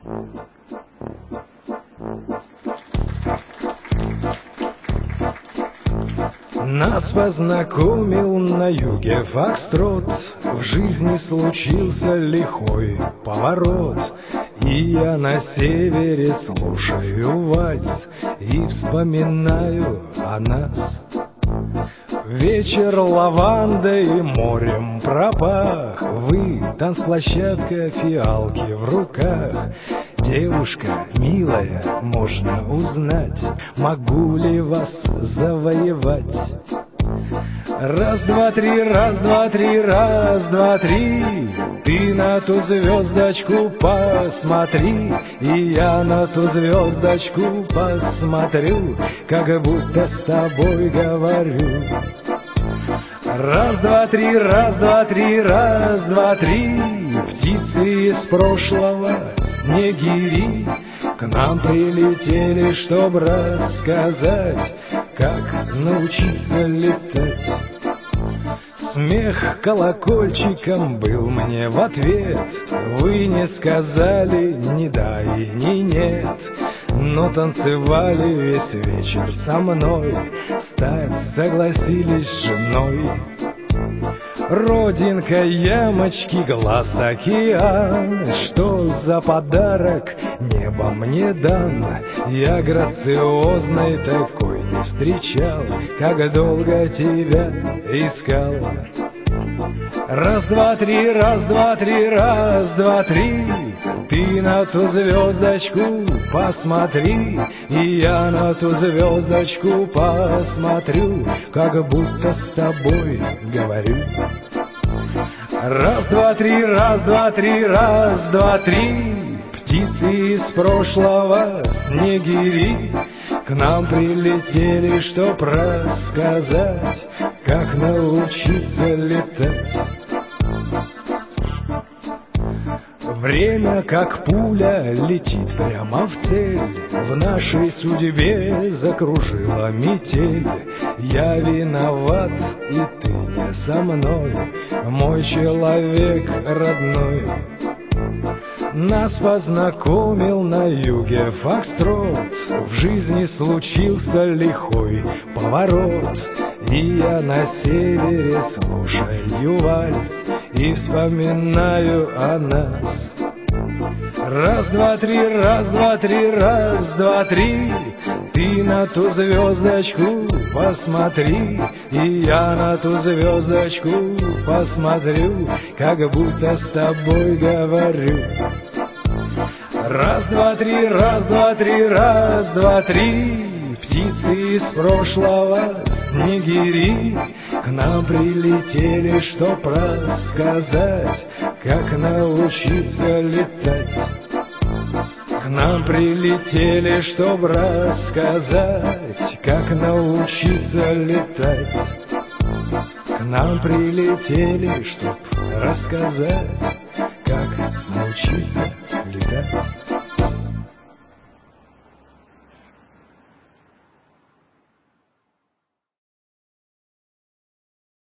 Нас познакомил на юге фокстрот, в жизни случился лихой поворот, и я на севере слушаю вальс и вспоминаю о нас. Вечер лавандой и морем пропах, вы, танцплощадка, фиалки в руках. Девушка милая, можно узнать, могу ли вас завоевать? Раз, два, три, раз, два, три, раз, два, три. Ты на ту звездочку посмотри, и я на ту звездочку посмотрю, как будто с тобой говорю. Раз, два, три, раз, два, три, раз, два, три. Птицы из прошлого, снегири, к нам прилетели, чтоб рассказать, как научиться летать. Смех колокольчиком был мне в ответ, вы не сказали ни да и ни нет, но танцевали весь вечер со мной, стать согласились с женой. Родинка, ямочки, глаз, океан, что за подарок небо мне дан? Я грациозной такой не встречал, как долго тебя искал. Раз, два, три, раз, два, три, раз, два, три. Ты на ту звездочку посмотри, и я на ту звездочку посмотрю, как будто с тобой говорю. Раз, два, три, раз, два, три, раз, два, три. Птицы из прошлого, снегири, к нам прилетели, чтоб рассказать, как научиться летать. Время, как пуля, летит прямо в цель, в нашей судьбе закружила метель. Я виноват, и ты не со мной, мой человек родной. Нас познакомил на юге фокстрот, в жизни случился лихой поворот, и я на севере слушаю вальс и вспоминаю о нас. Раз, два, три, раз, два, три, раз, два, три. Ты на ту звездочку посмотри, и я на ту звездочку посмотрю, как будто с тобой говорю. Раз, два, три, раз, два, три, раз, два, три. Птицы из прошлого, снегири, к нам прилетели, чтоб рассказать, как научиться летать. К нам прилетели, чтоб рассказать, как научиться летать. К нам прилетели, чтоб рассказать, как научиться летать.